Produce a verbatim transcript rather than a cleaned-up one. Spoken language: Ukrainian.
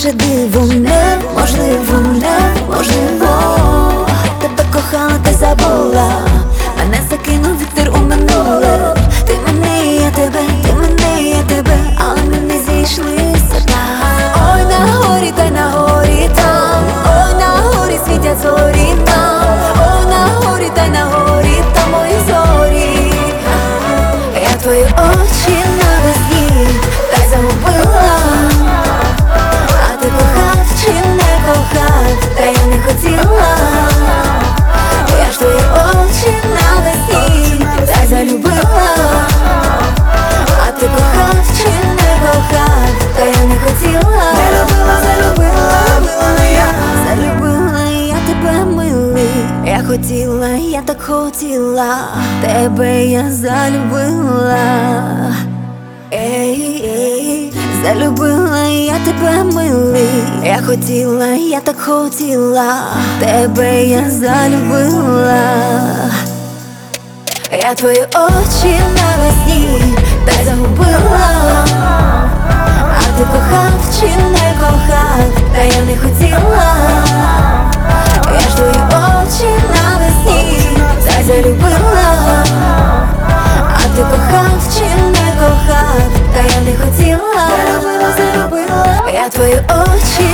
наче диво, неможливо, неможливо. Тебе кохала, ти забула, мене закинув вітер у минуле. Ти мене, я тебе, ти мене, я тебе, але ми не зійшлися так. Ой, на горі, та й на горі там, ой, на горі світять зорі там, ой, на горі, та й на горі там мої зорі. Я твої очі навесні та й загубила. А ти кохав чи не кохав, та я не хотіла. Я ж твої очі навесні та й залюбила. А ти кохав чи не кохав, та я не хотіла. Залюбила, залюбила, залюбила я. Залюбила я тебе, милий. Я хотіла, я так хотіла, тебе я залюбила. Ей, ей, залюбила я тебе, милий. Я хотіла, я так хотіла, тебе я залюбила. Я твої очі навесні та й загубила. А ти кохав чи не кохав, та я не хотіла. Я ж твої очі навесні та й залюбила. А ти кохав чи не кохав, та я не хотіла. Залюбила, залюбила. Я твої очі